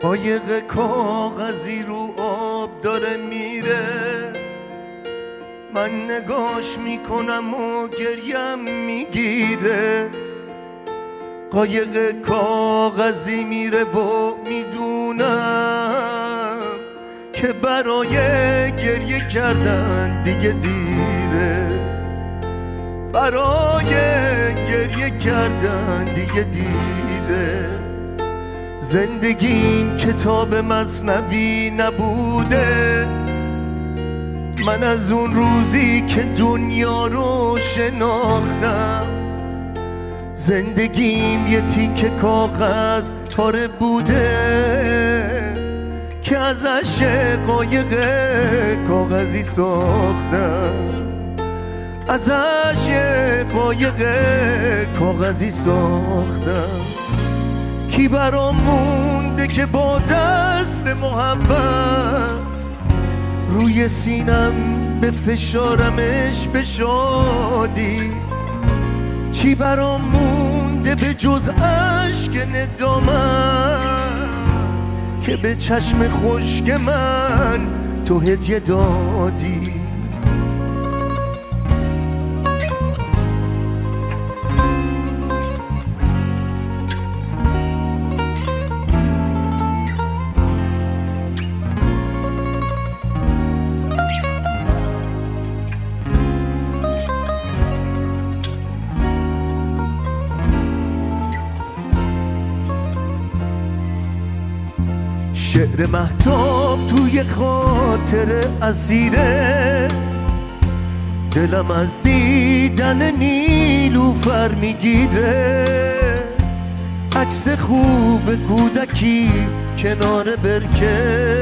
قایق کاغذی رو آب داره میره، من نگاش میکنم و گریم میگیره. قایق کاغذی میره و میدونم که برای گریه کردن دیگه دیره، برای گریه کردن دیگه دیره. زندگیم کتاب مثنوی نبوده، من از اون روزی که دنیا رو شناختم. زندگیم یه تیکه کاغذ پاره بوده که ازش قایق کاغذی ساختم، ازش قایق کاغذی ساختم. کی برام مونده که با دست محبت روی سینم به فشارمش به شادی؟ چی برام مونده به جز عشق ندامت که به چشم خشک من تو هدیه دادی؟ شعر مهتاب توی خاطر اسیره، دلم از دیدن نیلوفر میگیره. عکس خوب کودکی کنار برکه،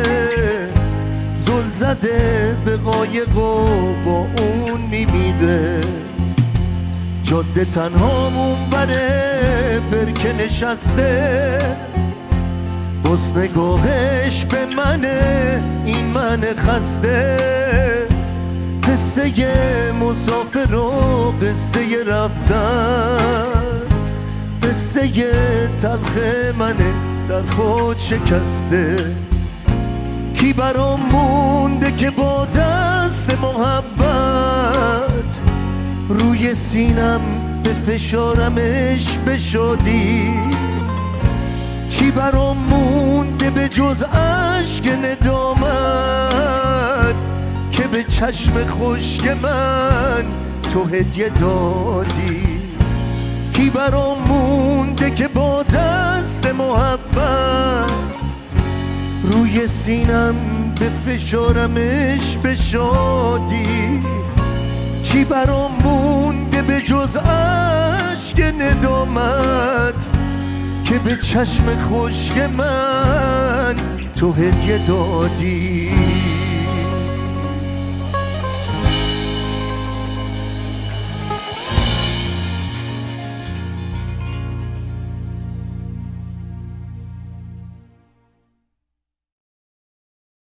زل زده به قایق و با اون میمیره. جاده تنهامون بره برکه نشسته، بس نگاهش به منه این من خسته. قصه مسافر و قصه رفتن، قصه تلخ منه در خود شکسته. کی برام مونده که با دست محبت روی سینم به فشارمش به شادی؟ چی برام مونده به جز عشق ندامت که به چشم خشک من تو هدیه دادی؟ کی برام مونده که با دست محبت روی سینم به فشارمش به شادی؟ چی برام مونده به جز عشق ندامت که به چشم خشک من تو هدیه دادی؟